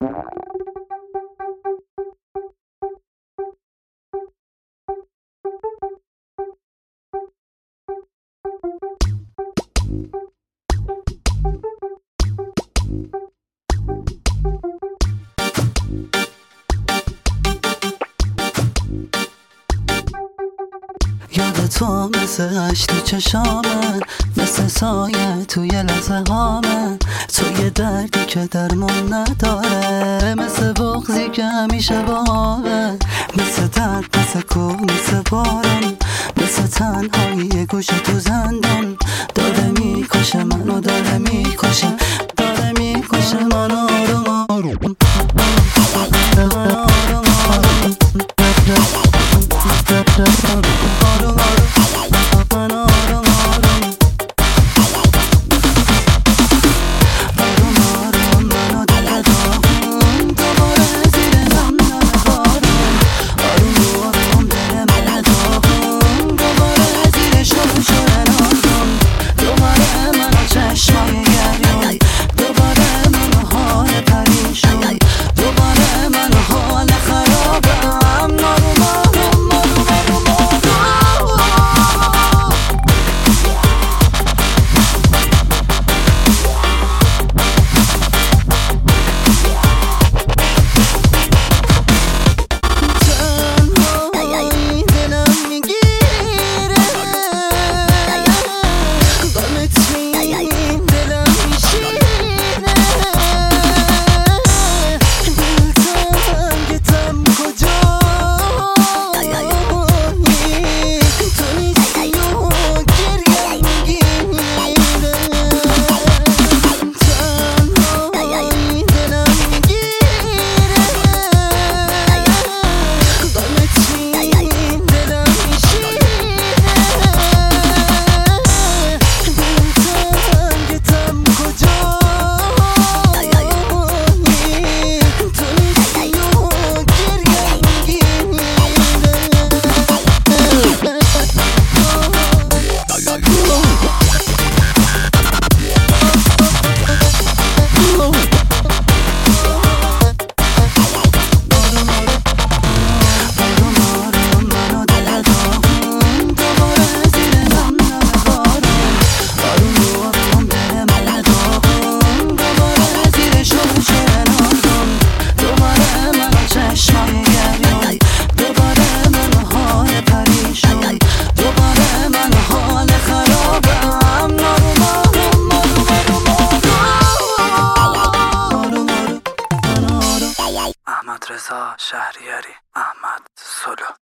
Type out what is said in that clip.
یاد تو مثل عشق تو چشامه، مثل سایه توی لحظه هامه. تو یه دردی که درمون نداره، مثل بغضی که همیشه باهمه. مثل درد، مثل کوه، مثل باران، مثل تنهایی یه گوشه تو زندان. داره میکشه منو، داره میکشه، داره میکشه منو آروم آروم. احمد رضا شهریاری.